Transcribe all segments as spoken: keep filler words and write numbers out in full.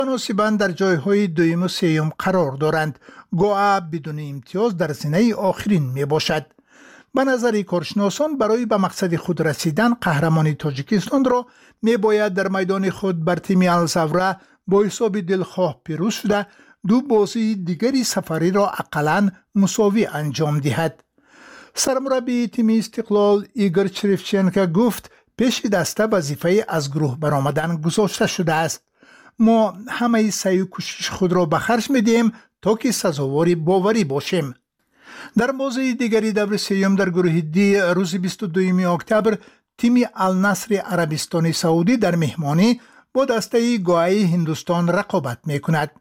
مناسباً در جایهای دویم و سوم قرار دارند. گویا بدون امتیاز در زینه آخرین می باشد. به نظر کارشناسان برای به مقصد خود رسیدن قهرمانی تاجیکستان را می باید در میدان خود بر تیم الزاوره با حساب دلخواه پیروز شده دو بازی دیگری سفری را اقلاً مساوی انجام دهد. سرمربی تیم استقلال ایگور چریفچنکو گفت پیش دسته وظیفه از گروه برآمدن گذاشته شده است. ما همه سعی و کوشش خود را به خرج می‌دهیم تا که سزاوار باوری باشیم. در بازی دیگری دور سوم در گروه دی روز بیست و دوم اکتبر تیم النصر عربستان سعودی در مهمانی با دسته گوهی هندوستان رقابت می‌کند.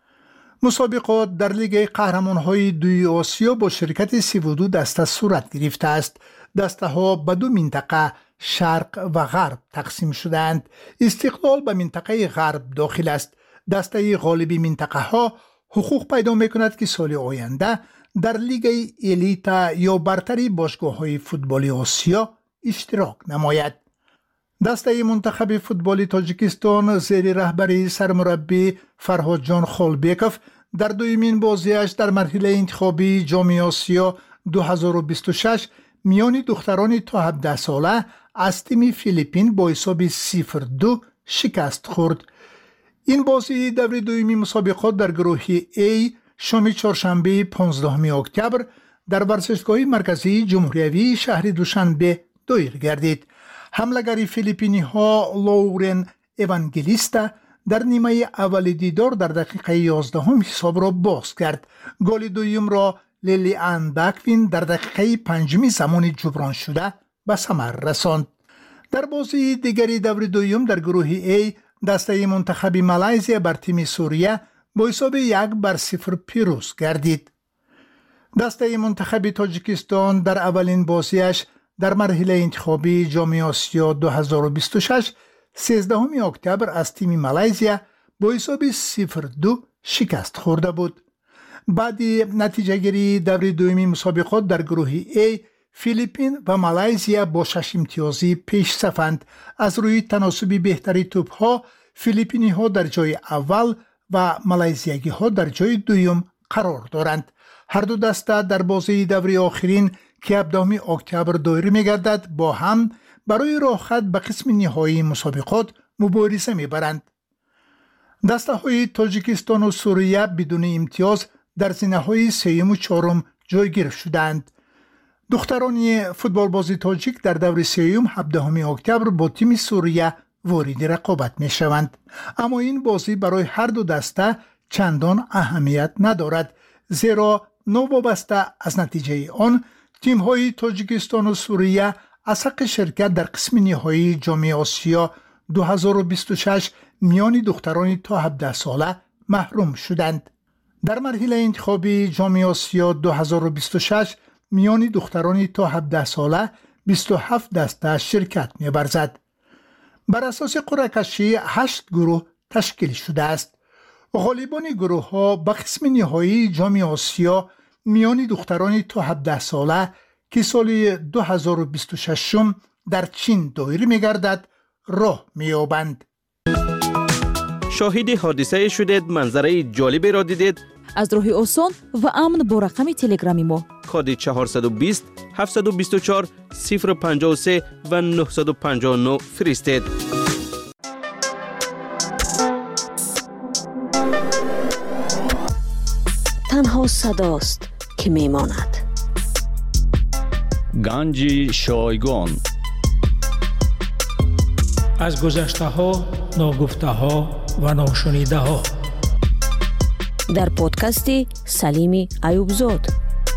مسابقات در لیگ قهرمان‌های دوی آسیا با شرکت سی و دو دسته صورت گرفته است. دسته ها به دو منطقه شرق و غرب تقسیم شدند. استقلال به منطقه غرب داخل است. دسته غالبی منطقه ها حقوق پیدا می‌کند که سال آینده در لیگ الیت یا برتری باشگاه‌های فوتبالی آسیا اشتراک نماید. دسته منتخب فوتبالی تاجیکستان زیر رهبری سرمربی فرهاد جان خالبیکوف در دومین بازیش در مرحله انتخابی جام آسیا دو هزار و بیست و شش میان دختران تا هفده ساله از تیم فیلیپین با حساب صفر دو شکست خورد. این بازی دور دومی مسابقات در گروه A شام چهارشنبه پانزدهم اکتبر در ورزشگاه مرکزی جمهوری شهر دوشنبه دایر گردید. حمله‌گر فیلیپینی ها لورن اوانگلیستا در نیمه اول دیدار در دقیقه یازدهم حساب را باز کرد. گل دوم را لیلی آن باکوین در دقیقه پنجم زمان جبران شده به ثمر رساند. در بازی دیگری دور دوم در گروه A دسته منتخب مالایزیا بر تیم سوریه با حساب یک بر صفر پیروز گردید. دسته منتخب تاجیکستان در اولین بازیش در مرحله انتخابی جام آسیا دو هزار و بیست و شش سیزدهم اکتبر از تیم مالایزیا با حساب صفر دو شکست خورده بود. بعد نتیجه گیری دور دومی مسابقات در گروه A فیلیپین و مالایزیا با شش امتیازی پیش صفند. از روی تناسب بهتری توپ ها فیلیپینی ها در جای اول و مالایزیایی ها در جای دوم قرار دارند. هر دو دسته در بازی دور آخرین که هفدهم اکتبر دایر می‌گردد با هم برای راه خط به قسم نهایی مسابقات مبارزه می‌برند. دسته های تاجیکستان و سوریه بدون امتیاز در زینه‌های سوم و چهارم جایگیر شدند. دختران فوتبال بازی تاجیک در دور سوم هفدهم اکتبر با تیم سوریه وارد رقابت می‌شوند. اما این بازی برای هر دو دسته چندان اهمیت ندارد، زیرا نوابسته از نتیجه آن تیم‌های تاجیکستان و سوریه از حق شرکت در قسم نهایی جام آسیا دو هزار و بیست و شش میان دختران تا هفده ساله محروم شدند. در مرحله انتخابی جام آسیا دو هزار و بیست و شش میان دختران تا هفده ساله بیست و هفت دسته شرکت می‌ورزد. بر اساس قرعه کشی هشت گروه تشکیل شده است. غالبان گروه ها به قسم نهایی جام آسیا میان دختران تا هفده ساله که سال دو هزار و بیست و شش در چین دایر می‌گردد راه می‌یابند. شاهد حادثه شدید، منظره جالبی را دیدید؟ از راه آسان و امن با رقم تلگرامی ما کد چهارصد و بیست هفتصد و بیست و چهار صفر پنجاه و سه و نهصد و پنجاه و نه فرستید. تنها صداست که میماند. گنج شایگان از گذشته ها، ناگفته ها و ناشنیده ها در پادکست سلیم ایوبزاد.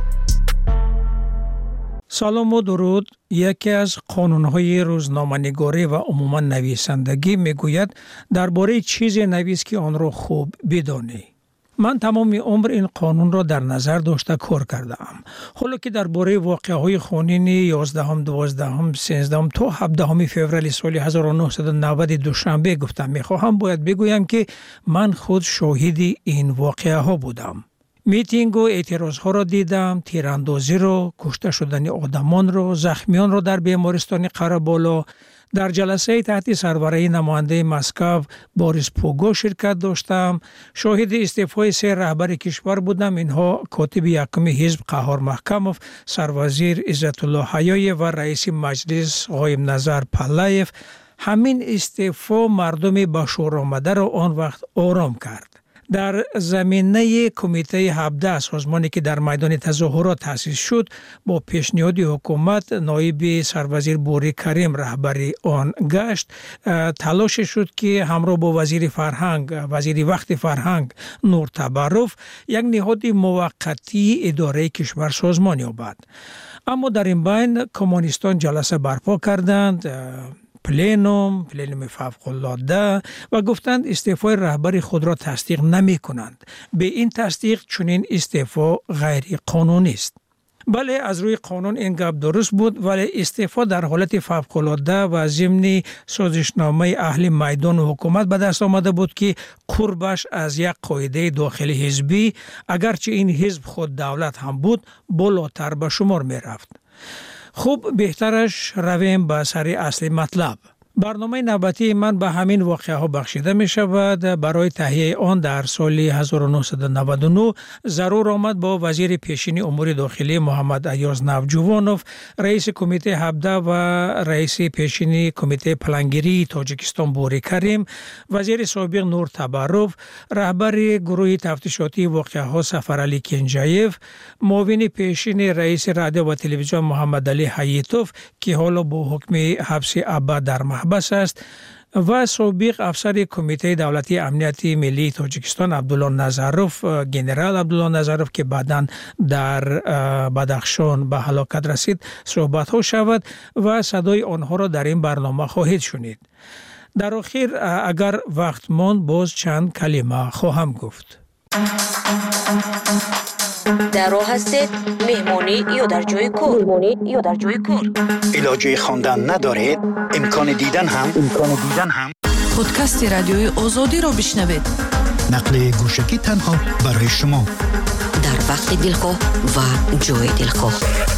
سلام و درود. یکی از قانون‌های روزنامه‌نگاری و عموما نویسندگی میگوید درباره چیزی نویس که آن را خوب بدانی. من تمام عمر این قانون را در نظر داشته کار کردم. حالا که درباره واقعه‌های خونین یازدهم، دوازدهم، سیزدهم تا هفدهم فوریه سال هزار و نهصد و نود دوشنبه گفتم میخواهم باید بگویم که من خود شاهد این واقعه ها بودم. میتینگ و اعتراض ها را دیدم، تیراندازی را، کشته شدن آدمان را، زخمیان را در بیمارستان قره‌بالا، در جلسه تحت سربرایی نماینده مسکو بوریس پوگو شرکت داشتم. شاهد استعفای سه رهبر کشور بودم. اینها کاتب یکم حزب قهار محکموف، سروزیر عزت الله حیایی و رئیس مجلس قایم نظر پلایف. همین استعفا مردم به شور آمده را آن وقت آرام کرد. در زمینه کمیته هفده سازمانی که در میدان تظاهرات تأسیس شد، با پیشنهاد حکومت نایب سروزیر بوری کریم رهبری آن گشت. تلاش شد که همراه با وزیر فرهنگ وزیر وقت فرهنگ نور تبروف یک نهاد موقتی اداره کشور سازمان یابد. اما در این بین کمونیستان جلسه برپا کردند، پلینوم، پلینوم فوق‌العاده، و گفتند استعفای رهبر خود را تصدیق نمی کنند. به این تصدیق چنین استعفا غیر قانونی است. بله، از روی قانون این گپ درست بود، ولی استعفا در حالت فوق‌العاده و ضمن سازشنامه اهل میدان و حکومت به دست آمده بود که قربش از یک قاعده داخلی حزبی، اگرچه این حزب خود دولت هم بود، بالاتر به شمار می رفت. خوب، بهترش رویم به سر اصل مطلب. برنامه نوبتی من به همین واقعه ها بخشیده می شود. برای تهیه آن در سال هزار و نهصد و نود و نه ضرور آمد با وزیر پیشین امور داخلی محمد ایاز نوجوانوف، رئیس کمیته هفده و رئیس پیشین کمیته پلانگیری تاجیکستان بوری کریم، وزیر سابق نور تبروف، رهبر گروه تفتیشاتی واقعه ها سفرعلی کنجایف، معاون پیشین رئیس رادیو و تلویزیون محمد علی حییتوف که حالا با حکم حبس ابد در بس است، و سابق افسر کمیته دولتی امنیت ملی تاجیکستان عبدالله نظروف، گنرال عبدالله نظروف که بعداً در بدخشان به هلاکت رسید صحبت ها شود و صدای آنها را در این برنامه خواهید شنید. در آخر اگر وقت ماند باز چند کلمه خواهم گفت. در راه هستید، مهمانی یا در جای کار؟ مهمانی یا در جای کار؟ علاجه خواندن ندارید؟ امکان دیدن هم امکان دیدن هم پادکست رادیوی آزادی را بشنوید. نقل گوشکی تنها برای شما، در وقت دلخواه و جای دلخواه.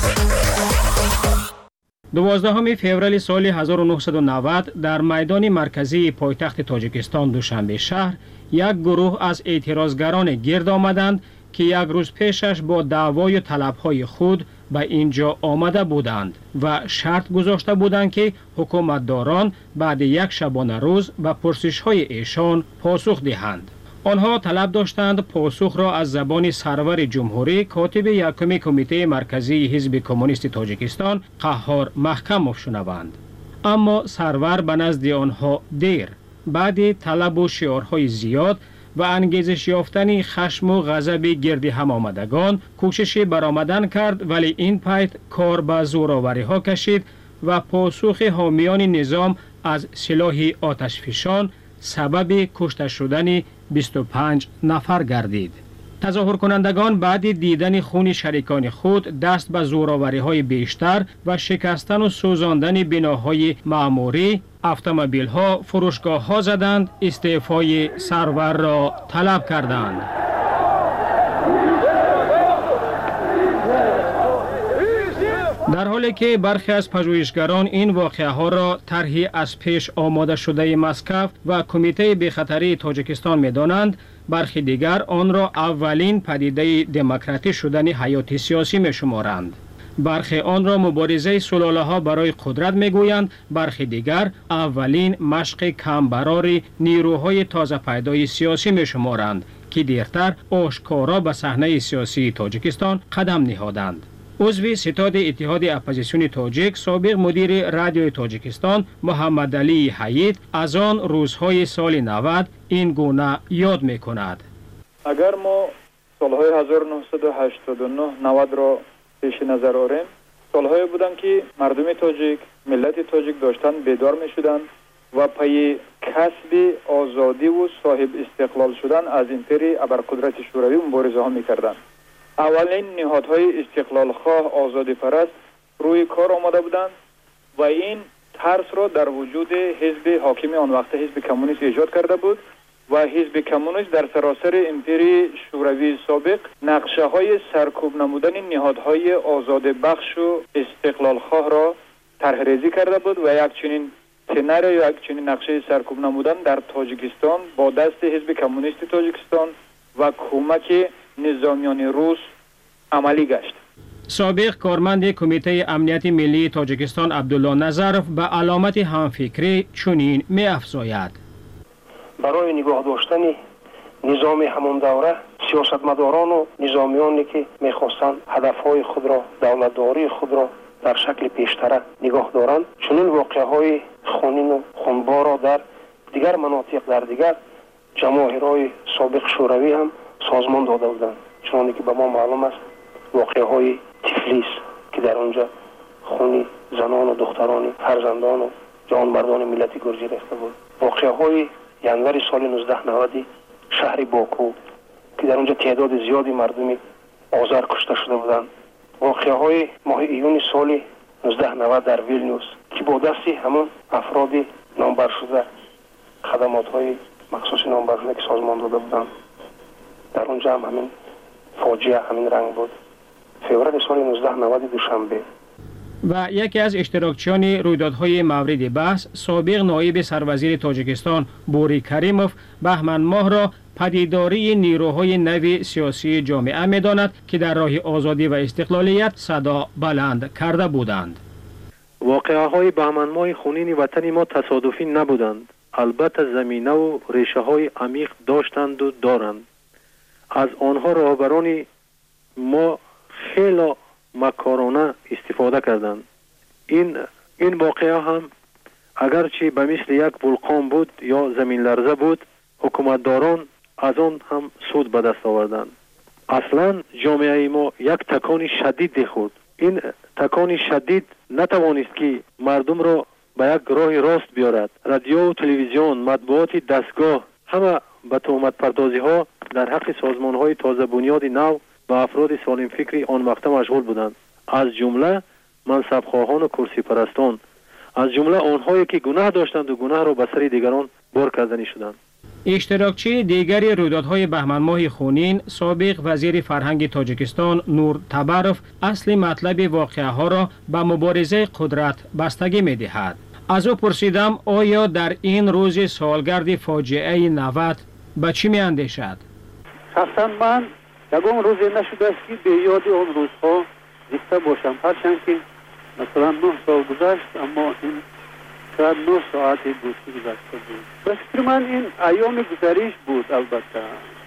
دوازدهم فوریه سال هزار و نهصد و نود در میدان مرکزی پایتخت تاجیکستان دوشنبه شهر یک گروه از اعتراضگران گرد آمدند که یک روز پیشش با دعوای و طلبهای خود به اینجا آمده بودند و شرط گذاشته بودند که حکومتداران بعد یک شبانه روز به پرسش‌های ایشان پاسخ دهند. آنها طلب داشتند پاسخ را از زبان سرور جمهوری کاتب یکم کمیته مرکزی حزب کمونیست تاجیکستان قهار محکموف شنوند. اما سرور به نزد آنها دیر، بعد طلب و شعارهای زیاد و انگیزش یافتن خشم و غضب گرد هم آمدگان کوشش برآمدن کرد، ولی این پایت کار به زورآوری ها کشید و پاسخ حامیان نظام از سلاح آتشفشان سبب کشته شدن بیست و پنج نفر گردید. تظاهر کنندگان بعد دیدن خون شریکان خود دست به زورآوری های بیشتر و شکستن و سوزاندن بناهای معموری، اتومبیل ها، فروشگاه ها زدند، استعفای سرور را طلب کردند. در حالی که برخی از پژوهشگران این واقعه ها را طرحی از پیش آماده شده مسکو و کمیته بی‌خطری تاجیکستان می‌دانند، برخی دیگر آن را اولین پدیده دموکراتی شدن حیات سیاسی می‌شمارند. برخی آن را مبارزه سلاله ها برای قدرت میگویند، برخی دیگر اولین مشق کمبرار نیروهای تازه پیدای سیاسی میشمارند که دیرتر آشکارا به صحنه سیاسی تاجیکستان قدم نهادند. عضو ستاد اتحاد اپوزیسیون تاجیک، سابق مدیر رادیوی تاجیکستان محمد علی حیید از آن روزهای سال نود این گونه یاد میکند. اگر ما سالهای هزار و نهصد و هشتاد و نه نود را پیش نظر آوریم، سالهایی بودند که مردم تاجیک، ملت تاجیک داشتن بیدار می شدند و پای کسب آزادی و صاحب استقلال شدن از امپری ابرقدرت شوروی مبارزه ها می کردند. اولین نهادهای استقلال خواه آزادی پرست روی کار آمده بودند و این ترس را در وجود حزب حاکم آن وقت حزب کمونیست ایجاد کرده بود و حزب کمونیست در سراسر امپری شوروی سابق نقشه های سرکوب نمودن نهادهای آزاد بخش و استقلال خواه را طرح‌ریزی کرده بود و یک چنین سناریو یک چنین نقشه سرکوب نمودن در تاجیکستان با دست حزب کمونیست تاجیکستان و کمک نظامیان روس عملی گشت. سابق کارمند کمیته امنیت ملی تاجیکستان عبدالله نظرف به علامت همفکری چنین می افزاید: برای نگاه داشتن نظام همون دوره سیاستمداران و نظامیانی که میخواستند هدفهای خود را، دولتداری خود را در شکل پیشتره نگاه دارند، چنین واقعهای خونین و خونبار را در دیگر مناطق در دیگر جماهیرهای سابق شوروی هم سازمان داده بودند. چون که به ما معلوم است واقعهای تفلیس که در آنجا خونی زنان و دختران فرزندان و جوانمردان ملت گرجی ریخته بود. واقعهای ینور سال نوزده نود شهر باکو که در اونجا تعداد زیادی مردمی آذر کشته شده بودند. واقعهای ماه ایون سال نوزده نود در ویلنیوس که با دستی همون افراد نامبر شده خدمات‌های مخصوص نامبر شده که سازمان داده بودند، در اونجا هم همین فاجعه همین رنگ بود. فوریه سال نوزده نود دوشنبه. و یکی از اشتراکچیان رویدادهای مورد بحث سابق نایب سروزیر تاجیکستان بوری کریموف بهمن ماه را پدیداری نیروهای نو سیاسی جامعه می‌داند که در راه آزادی و استقلالیت صدا بلند کرده بودند. واقعه‌های بهمن ماه خونین وطن ما تصادفی نبودند. البته زمینه و ریشه های عمیق داشتند و دارند. از آنها راهبران ما خیلی مکارانه استفاده کردند. این این واقعه هم اگرچه به مثل یک ولکان بود یا زمین لرزه بود، حکومتداران از آن هم سود به دست آوردند. اصلا جامعه ما یک تکان شدید خورد. این تکان شدید نتوانست که مردم را به یک راه راست بیارد. رادیو و تلویزیون، مطبوعات دستگاه همه به تهمت پردازی ها در حق سازمان های تازه بنیاد نو و افراد سالم فکری آن وقت مشغول بودند، از جمله منصب خواهان و کرسی پرستان، از جمله آنهایی که گناه داشتند و گناه را به سر دیگران بار کردنی شدند. اشتراکچی دیگری رویدادهای بهمن ماه خونین سابق وزیر فرهنگ تاجیکستان نور تبروف اصل مطلب واقعه ها را به مبارزه قدرت بستگی می دهد. از او پرسیدم آیا در این روز سالگرد فاجعه نود به چی می اندیشد؟ شخصا من یکم روزی نشده است که به یاد آن روزها زنده باشم، هرچند که مثلا نه سال گذشت، اما این شاید نه ساعتی بود که گذشته بود. به فکر من این ایام گذریش بود. البته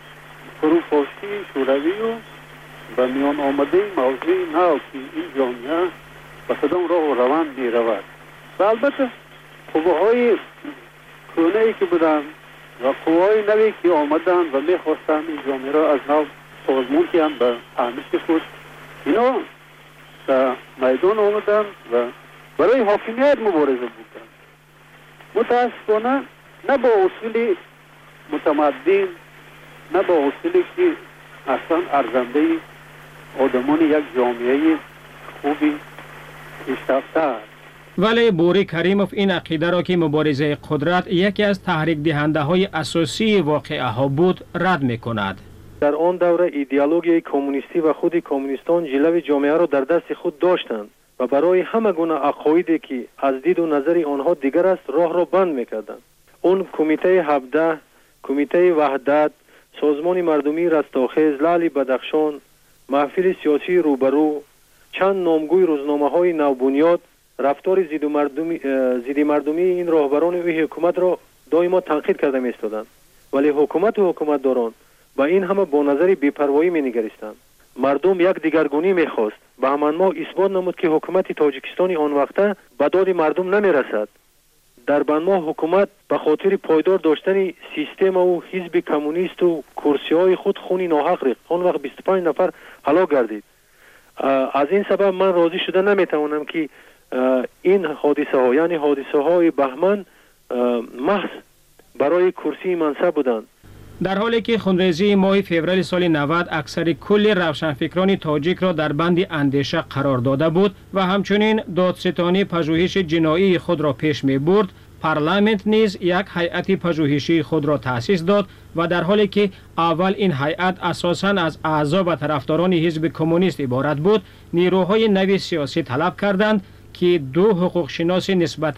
فروپاشی شوروی و به میان آمده موضوع نو که این جامعه به کدام راه و روان می رود و البته قوه‌های کهنه‌ای که بودند و قوه‌های نوی که آمدند و می خواستند این جامعه را از نو سازمان کنند به فهمش خود، اینا در میدان آمدند و برای حاکمیت مبارزه بودند. متاسفانه نه با اصول متمدن، نه با اصولی که اصلا ارزنده آدمان یک جامعه خوبی پیشرفته است. ولی بوری کریموف این عقیده را که مبارزه قدرت یکی از تحریک دهنده های اساسی واقعه ها بود رد می کند. در آن دوره ایدئولوژی کمونیستی و خود کمونیستان جلوه جامعه را در دست خود داشتند و برای همه گونه عقایدی که از دید و نظر آنها دیگر است راه را بند میکردند. اون کمیته هفده، کمیته وحدت، سازمان مردمی رستاخیز، لعل بدخشان، محفل سیاسی روبرو، چند نامگوی روزنامه های نوبنیاد رفتار ضد مردمی ضد مردمی این راهبران و حکومت را دائما تنقید کرده می‌ایستادند، ولی حکومت و حکومتداران با این همه با نظر بی‌پروایی می‌نگریستند. مردم یک دیگرگونی می‌خواست. بهمن ماه اثبات نمود که حکومت تاجیکستان آن وقته به داد مردم نمی‌رسد. در بهمن ماه حکومت به خاطر پایدار داشتن سیستم و حزب کمونیست و کرسی‌های خود خونی ناحق ریخت. آن وقت بیست و پنج نفر هلاک گردید. از این سبب من راضی شده نمی‌توانم که این حادثه ها یعنی حادثه های بهمن محض برای کرسی منصب بودند. در حالی که خونریزی ماه فوریه سال نود اکثر کل روشنفکران تاجیک را در بند اندیشه قرار داده بود و همچنین دادستانی پژوهش جنایی خود را پیش می برد، پارلمانت نیز یک هیئت پژوهشی خود را تأسیس داد و در حالی که اول این هیئت اساساً از اعضا و طرفداران حزب کمونیست عبارت بود، نیروهای نو سیاسی طلب کردند که دو حقوق شناس نسبتاً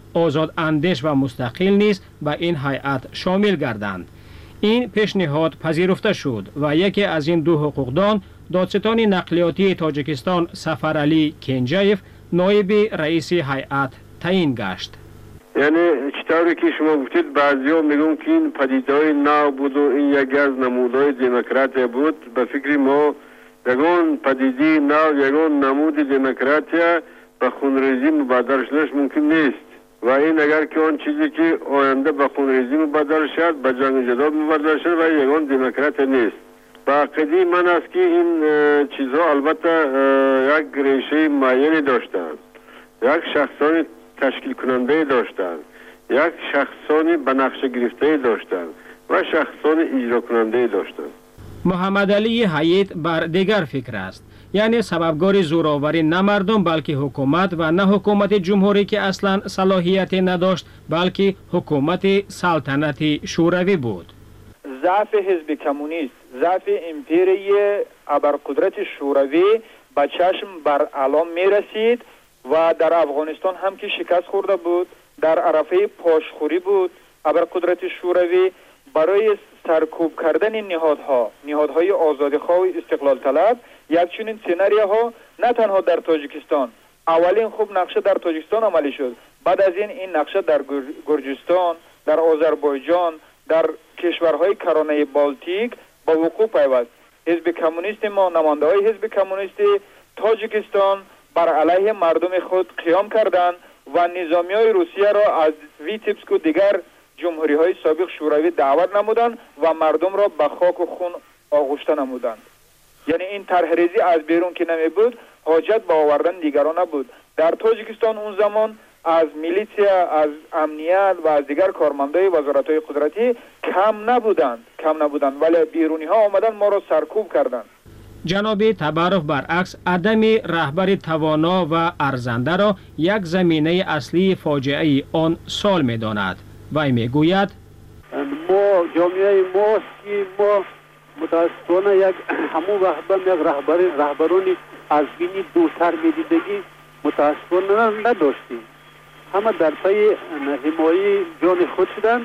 آزاد اندیش و مستقل نیز به این هیئت شامل گردند. این پیشنهاد پذیرفته شد و یکی از این دو حقوقدان دادستان نقلیاتی تاجیکستان سفرعلی کنجایف نایب رئیس هیئت تعیین گشت. یعنی چطوری که شما گفتید بعضیا میگن که این پدیده‌های نو بود و این یکی از نمودهای دموکراسی بود. به فکر ما یگان پدیده نو، یگان نمود دموکراسی به خونریزی مبادر شدنش ممکن نیست و این اگر که آن چیزی که آینده به خونریزی مبادر شد به جنگ جدال مبادر شد و یگان دموکراسی نیست. با عقیده من است که این چیزها البته یک ریشه معینی داشتند، یک شخصانی تشکیل کننده داشتند، یک شخصانی به نقش گرفته داشتند و شخصانی اجرا کننده داشتند. محمد علی حیات بر دیگر فکر است، یعنی سببگار زوراوری نه مردم بلکه حکومت و نه حکومت جمهوری که اصلا صلاحیت نداشت بلکه حکومت سلطنتی شوروی بود. ضعف حزب کمونیست، ضعف امپیری ابرقدرت شوروی به چشم بر علام می رسید و در افغانستان هم که شکست خورده بود، در عرفه پاشخوری بود. ابرقدرت شوروی برای سرکوب کردن نهادها، نهادهای آزادیخواه و استقلال طلب، یک چنین سناریوها نه تنها در تاجیکستان، اولین خوب نقشه در تاجیکستان عملی شد، بعد از این این نقشه در گرجستان، در آذربایجان، در کشورهای کرانه بالتیک با وقوع پیوست. حزب کمونیست ما، نماینده های حزب کمونیست تاجیکستان بر علیه مردم خود قیام کردند و نظامی های روسیه را از ویتیبسک و دیگر جمهوری های سابق شوروی دعوت نمودند و مردم را به خاک و خون آغشته نمودند. یعنی این طرحریزی از بیرون که نمی بود، حاجت به آوردن دیگران نبود. در تاجیکستان اون زمان از میلیسیا، از امنیت و از دیگر کارمندای وزارت‌های قدرتی کم نبودند کم نبودند ولی بیرونی ها آمدن ما را سرکوب کردند. جناب تبارف برعکس عدم رهبر توانا و ارزنده را یک زمینه اصلی فاجعه آن سال می‌داند. وی میگوید ما جامعه ماست که ما متاسفانه یک همون وقت یک رهبر رهبرانی از بینی دوتر میدیدگی متاسفانه نداشتیم. همه در پی حمایت جان خود شدند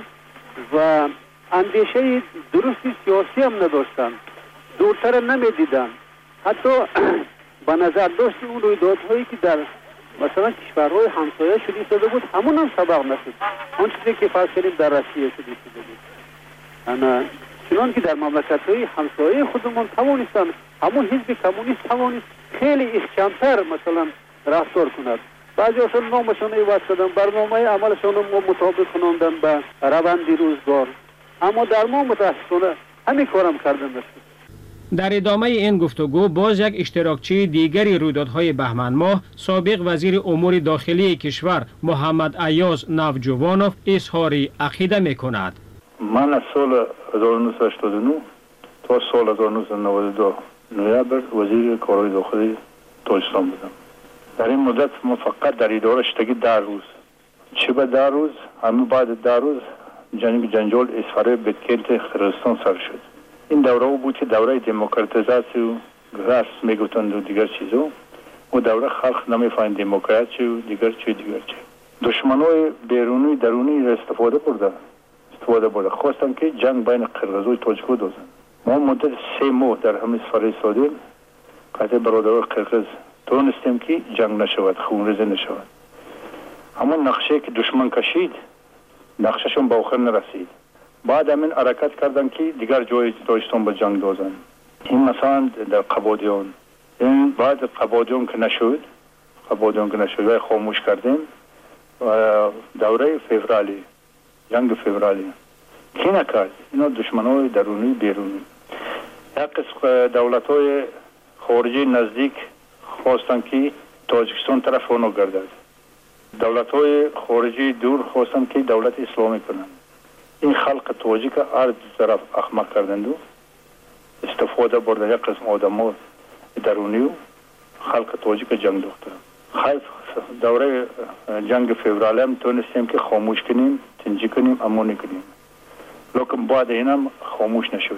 و اندیشه درستی سیاسی هم نداشتند، دورتر نمیدیدند. حتی به نظر داشت اون رویدادهایی که در مثلا کشورهای همسایه شده شده بود همون هم سبق نشد. آن چیزی که فرض کردیم در روسیه شده شده بود. انا چنان که در مملکت‌های همسایه خودمون توانستن همون حزب کمونیست توانست خیلی احکام‌تر مثلا رفتار کند. بعضی هاشون نامشون عوض شدن، برنامه عملشون ما مطابق کناندن به روند روزگار، اما در ما متاسفانه همین کارم کردن نشد. در ادامه این گفتگو باز یک اشتراکچی دیگری رویدادهای بهمن ماه سابق وزیر امور داخلی کشور محمد ایاز نوجوانوف اظهار عقیده می‌کند. من از سال هزار و نهصد و هشتاد و نه تا سال هزار و نهصد و نود و دو نوامبر وزیر کارهای داخلی تاجیکستان بودم. در این مدت ما فقط در اداره شدگی در روز چه به در روز همین بعد در روز جنگ جنجال اسفاره بدکلت خرستان سر شد. این دوره بود که دوره دموکراتیزاسی و راست میگفتند و دیگر چیزا و دوره خلق نمیفهمید دموکراسی و دیگر چی دیگر چی. دشمنای بیرونی درونی را استفاده بردن استفاده برده خواستن که جنگ بین قرقیز و تاجیک دوزن. ما مدت سه ماه در همین سفر سادیم قطع برادران قرقیز تونستیم که جنگ نشود، خونریزی نشود. همون نقشه که دشمن کشید نقشهشون به آخر نرسید. بعد همین حرکت کردن که دیگر جای تاجیکستان به جنگ دوزن. این مثلا در قبادیان، این بعد قبادیان که نشد قبادیان که نشد و خاموش کردیم و دوره فوریه جنگ فوریه کی نکرد؟ اینا دشمنای درونی بیرونی. یک قسم دولت‌های خارجی نزدیک خواستن که تاجیکستان طرف اونو گردد. دولت‌های خارجی دور خواستن که دولت اسلامی کنند. این خلق تاجیک هر دو طرف احمق کردند و استفاده بردن یک قسم آدم‌ها درونی و خلق تاجیک جنگ دوخته. خیلی دوره جنگ فوریه هم تونستیم که خاموش کنیم، تنجی کنیم، امانی کنیم. لیکن بعد اینم خاموش نشد.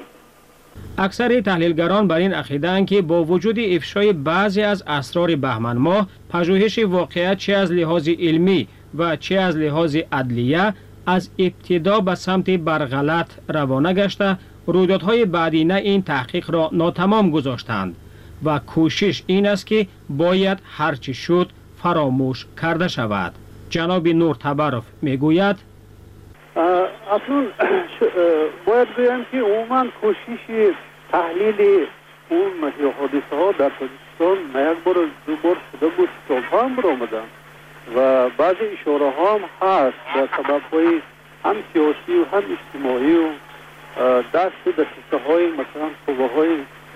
اکثر تحلیلگران بر این عقیده‌اند که با وجود افشای بعضی از اسرار بهمن ماه، پژوهش واقعیت چه از لحاظ علمی و چه از لحاظ عدلیه از ابتدا به سمت برغلط روانه گشته رویدادهای بعدینه این تحقیق را ناتمام گذاشتند و کوشش این است که باید هرچی شد فراموش کرده شود. جناب نور تبرف میگوید اصلا باید بگویم که عموما کوشش تحلیل اون حادثه ها در تاجیکستان نه یک بار دو بار شده بود، کتاب هم برآمدن و بعضی اشاره ها هم هست در سبب های هم سیاسی و هم اجتماعی و دست و دسته های مثلا قوه های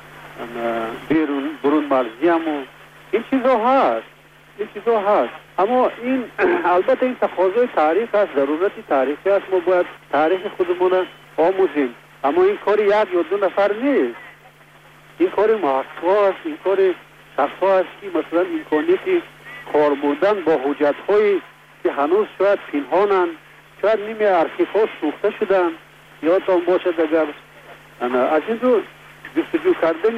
بیرون برون مرزی هم و این چیزا هست این چیزا هست اما این البته این تقاضای تاریخ است، ضرورتی تاریخی است، ما باید تاریخ خودمون آموزیم، اما این کار یک یا دو نفر نیست، این کار محقق است، این کار شخص است که مثلا امکانیتی کار بودن با حجت هایی که هنوز شاید پنهانند، شاید نیمه ارشیف ها سوخته شدن یا تا باشد اگر از این رو جستجو کردن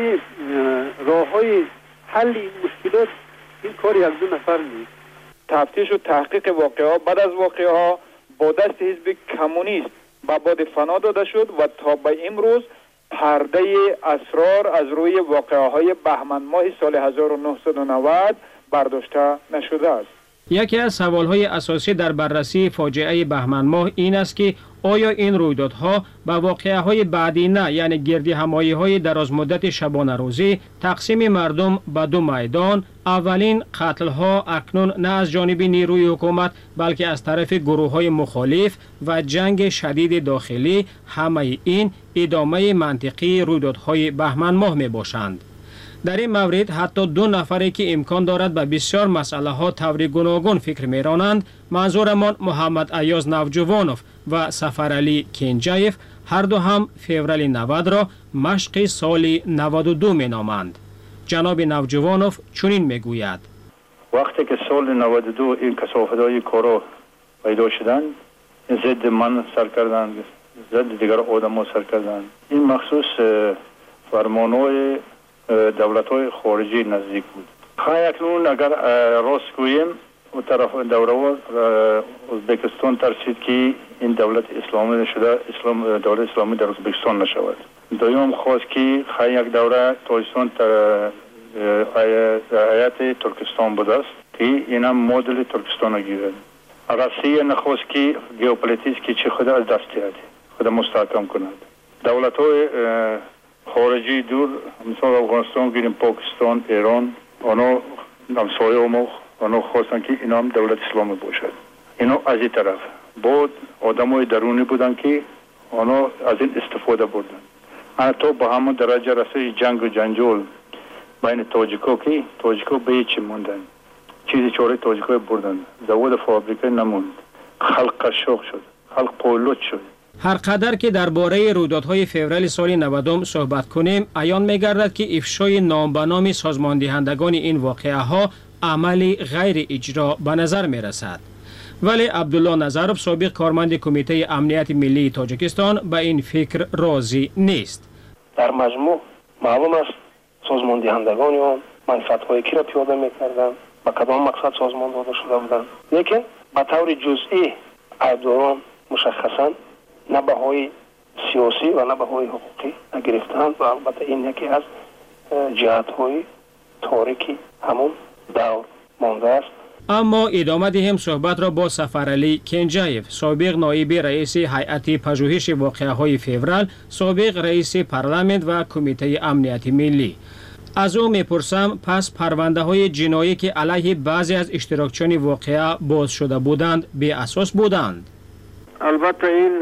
راه های حل این مشکلات این کار یک دو نفر نیست. تفتیش و تحقیق واقعه ها بعد از واقعه ها با دست حزب کمونیست به باد فنا داده شد و تا به امروز پرده اسرار از روی واقعه های بهمن ماه سال هزار و نهصد و نود برداشته نشده است. یکی از سوالهای اساسی در بررسی فاجعه بهمن ماه این است که آیا این رویدادها به واقعه های بعدی نه، یعنی گردی همایی های دراز مدت شبانه روزی تقسیم مردم به دو میدان، اولین قتل ها اکنون نه از جانب نیروی حکومت بلکه از طرف گروه های مخالف و جنگ شدید داخلی، همه این ادامه منطقی رویدادهای بهمن ماه می باشند. در این مورد حتی دو نفری که امکان دارد به بسیار مسئله ها طور گوناگون فکر میرانند، منظورمان محمد ایاز نوجوانوف و سفرعلی کنجایف، هر دو هم فوریه نود را مشق سال نود و دو می نامند. جناب نوجوانوف چنین میگوید: وقتی که سال نود و دو این کثافت‌های کارا پیدا شدند، ضد من سر کردند، ضد دیگر آدم سر کردند. این مخصوص فرمانهای دولت‌های خارجی نزدیک بود. خواهی اکنون اگر راست گوییم و طرف دوره ازبکستان ترسید که این دولت اسلامی شده، اسلام دولت اسلامی در ازبکستان نشود. دویم خواست که خواهی یک دوره تاجیکستان هیئت ترکستان بود است که این هم مدل ترکستان گیرد. روسیه نخواست که ژئوپلیتیک که چه خود از دست دهد، خود مستحکم کند. دولت‌های خارجی دور مثلا افغانستان گیریم، پاکستان، ایران، آنها همسایه ما آنها خواستن که اینا هم دولت اسلامی باشد. اینا از این طرف بود آدمای درونی بودن که آنها از این استفاده بردن. حتی با همون درجه رسید جنگ و جنجال بین تاجیکا که تاجیکا به هیچ موندن، چیزی چاره تاجیکا بردن، زواد فابریکه نموند، خلق قشاق شد، خلق پولوت شد. هر قدر که درباره رویدادهای فوریه سال نود صحبت کنیم، عیان می‌گردد که افشای نام به نام سازماندهندگان این واقعه ها عملی غیر اجرا به نظر می‌رسد. ولی عبدالله نظرов سابق کارمند کمیته امنیت ملی تاجیکستان به این فکر راضی نیست. در مجموع معلوم است سازماندهندگان آن منفعت‌های کی را پیاده می‌کردند، با کدام مقصد سازمان داده شده بودند، لیکن به طور جزئی ایبداران مشخصاً نه بهای سیاسی و نه بهای حقوقی نگرفتند و البته این یکی از جهت‌های تاریکی همون دور مانده است. اما ادامه دهیم صحبت را با سفرعلی کنجایف، سابق نایب رئیس هیئت پژوهش واقعه‌های فوریه، سابق رئیس پارلمان و کمیته امنیت ملی. از او میپرسم پس پرونده های جنایی که علیه بعضی از اشتراکچیان واقعه باز شده بودند به اساس بودند؟ البته این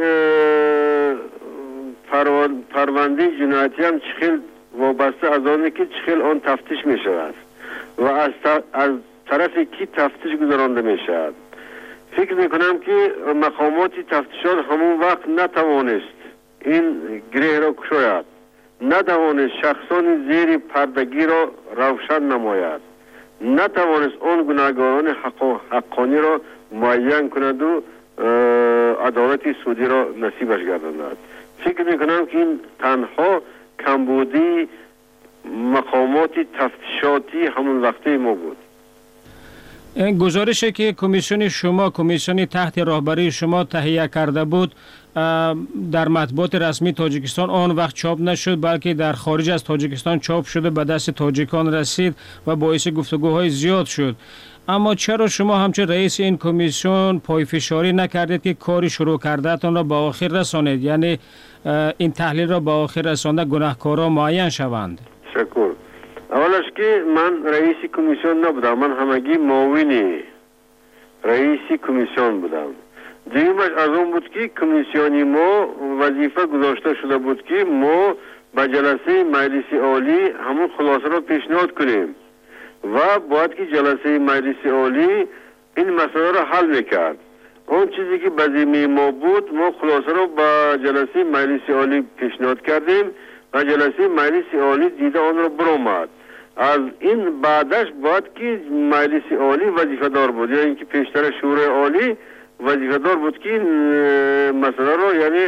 پرونده جنایتی هم چخیل وابسته از آنه که چخیل آن تفتیش می شود و از, از طرف کی تفتیش گذرانده می شود. فکر می کنم که مقامات تفتیشات همون وقت نتوانست این گره را کشاید، نتوانست شخصان زیر پردگی را روشن نماید، نتوانست آن گناهکاران حق حقانی را معین کند و عدالت سودی را نصیبش گرداند. فکر میکنم که این تنها کمبودی مقامات تفتیشاتی همون وقته ما بود. این گزارشی که کمیسیون شما کمیسیونی تحت راهبری شما تهیه کرده بود در مطبوعات رسمی تاجیکستان آن وقت چاپ نشد، بلکه در خارج از تاجیکستان چاپ شده به دست تاجیکان رسید و باعث گفتگوهای زیاد شد. اما چرا شما همچون رئیس این کمیسیون پایفشاری نکردید که کاری شروع کردهتان را به آخر رسانید، یعنی این تحلیل را به آخر رسانده گناهکاران معین شوند؟ شکر. اولش که من رئیس کمیسیون نبودم، من همگی معاون رئیس کمیسیون بودم. دیگرش از اون بود که کمیسیونی ما وظیفه گذاشته شده بود که ما به جلسه مجلس عالی همون خلاصه را پیشنهاد کنیم و باید که جلسه مجلس عالی این مسئله را حل میکرد. اون چیزی که به ذمه ما بود ما خلاصه را به جلسه مجلس عالی پیشنهاد کردیم و جلسه مجلس عالی دیده آن را برآمد. از این بعدش باید که مجلس عالی وظیفه دار بود، یا اینکه پیشتر شورای عالی وظیفه دار بود که مسئله را یعنی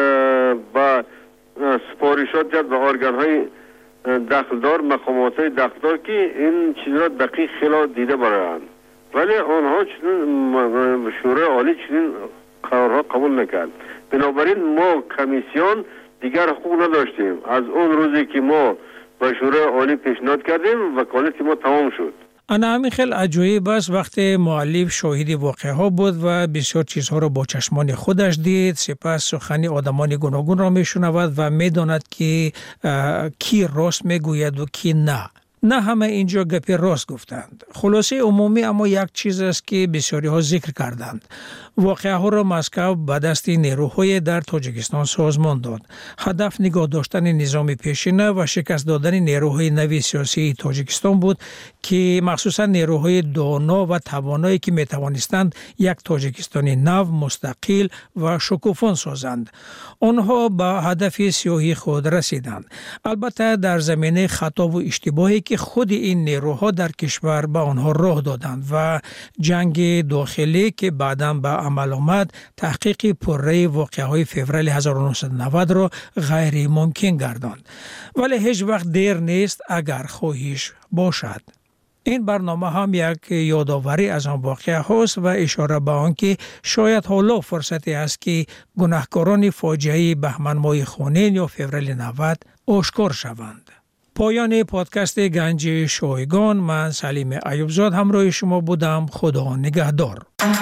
با سپارشات جد به ارگان های دخلدار، مقامات های دخلدار که این چیز را دقیق خیلی دیده برایند، ولی آنها چنین شورای عالی چنین قرارها قبول نکرد. بنابراین ما کمیسیون دیگر حقوق نداشتیم. از اون روزی که ما به شورای عالی پیشنهاد کردیم وکالت ما تمام شد. انا همین خیلی عجایب است وقتی مؤلف شاهد واقعه ها بود و بسیار چیزها را با چشمان خودش دید، سپس سخنی آدمان گوناگون را میشنود و میداند که کی راست میگوید و کی نه. نه همه اینجا گپی راست گفتند. خلاصه عمومی اما یک چیز است که بسیاری ها ذکر کردند. واقعه ها را مسکو به دست نیروهای در تاجیکستان سازمان داد. هدف نگاه داشتن نظام پیشینه و شکست دادن نیروهای نوی سیاسی تاجیکستان بود که مخصوصا نیروهای دانا و توانایی که می توانستند یک تاجیکستانی نو، مستقل و شکوفان سازند. آنها به هدف سیاهی خود رسیدند. البته در زمینه خطا و اشتباهی که خود این نیروها در کشور به آنها راه دادند و جنگ داخلی که بعداً به عمل آمد تحقیق پرره واقعه‌های فوریه هزار و نهصد و نود را غیر ممکن گرداند. ولی هیچ وقت دیر نیست اگر خواهش باشد. این برنامه هم یک یادآوری از آن واقعه هاست و اشاره به آن که شاید حالا فرصتی است که گناهکاران فاجعه بهمن ماه خونین یا فوریه نود آشکار شوند. پایان پادکست گنج شایگان، من سلیم ایوبزاد همراه شما بودم. خدا نگهدار.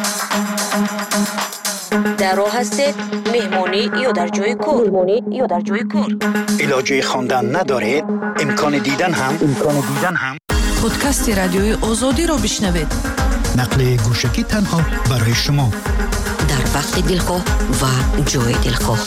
در راه هستید مهمانی یا در جای کار؟ مهمانی یا در جای کار؟ علاجه خواندن ندارید؟ امکان دیدن هم امکان دیدن هم پادکست رادیوی آزادی رو بشنوید. نقل گوشکی تنها برای شما در وقت دلخواه و جای دلخواه.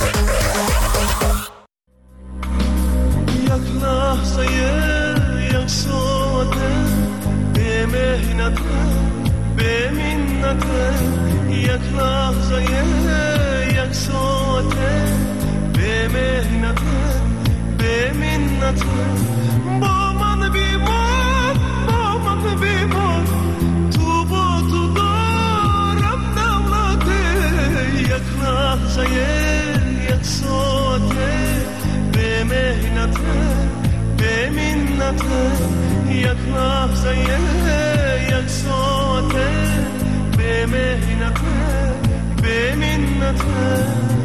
یک لحظه یک ساعته به مهنت به منت، یک لحظه یک ساعته به مهنت به منت، با من بیمان با من بیمان تو با تو دارم دولته، یک لحظه یک ساعته به مهنت به منت، یک لحظه یک ساعته به مهنت به منت.